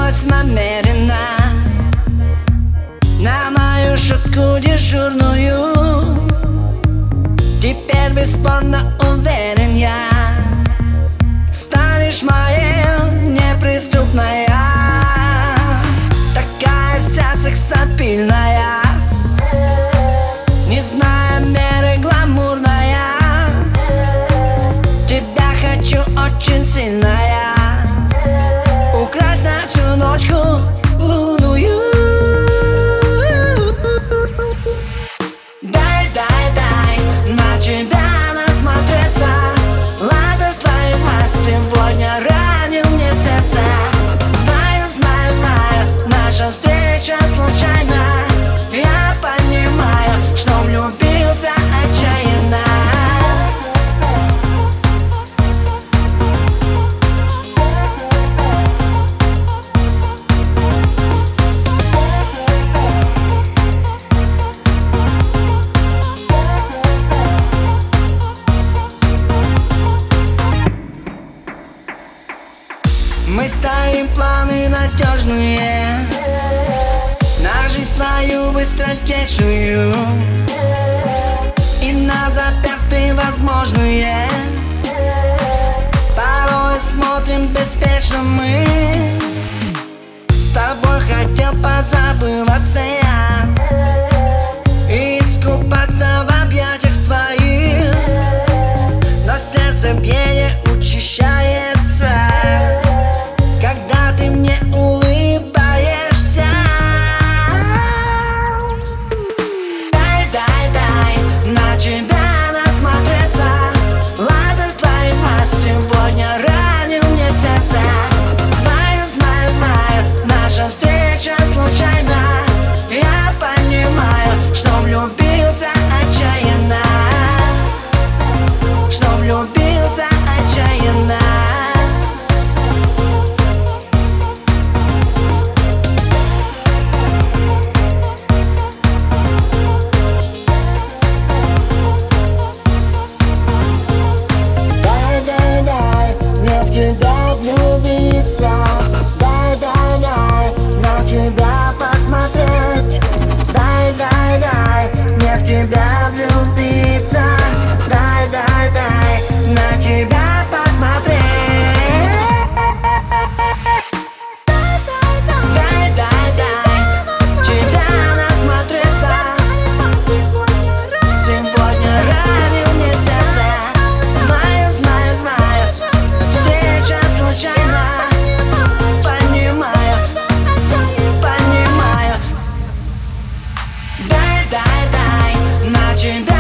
решилась намеренно на мою шутку дежурную. Теперь бесспорно уверен я, станешь моей неприступная, такая вся сексапильная, не зная меры гламурная. Тебя хочу очень сильно я, украсть на всю ночку лунную. Дай, дай, дай на тебя насмотреться. Лазер твоих глаз сегодня ранил мне сердце. Знаю, знаю, знаю, наша встреча случайна. Я понимаю, что влюбился отчаянно. Мы ставим планы надежные на жизнь свою быстротечную и на запятые возможные. Порой смотрим беспечно мы. С тобой хотел позабываться я и искупаться в объятиях твоих, но сердце биение учащается, когда ты мне улыбаешься. Дай, дай, дай на тебя насмотреться. Лазер твоих глаз сегодня ранил мне сердце. Знаю, знаю, знаю, наша встреча случайна. Я понимаю, что влюбился отчаянно, что влюбился отчаянно. Тебя влюбиться, дай, дай, дай на тебя посмотреть. Дай, дай, дай мне в тебя влюбиться. Дай, дай, дай на тебя посмотреть. Дай, дай, дай тебя насмотреться. Сегодня ранил мне сердце. Знаю, знаю, знаю, встреча случайна. Понимаю, понимаю. Дай, дай, дай на тебя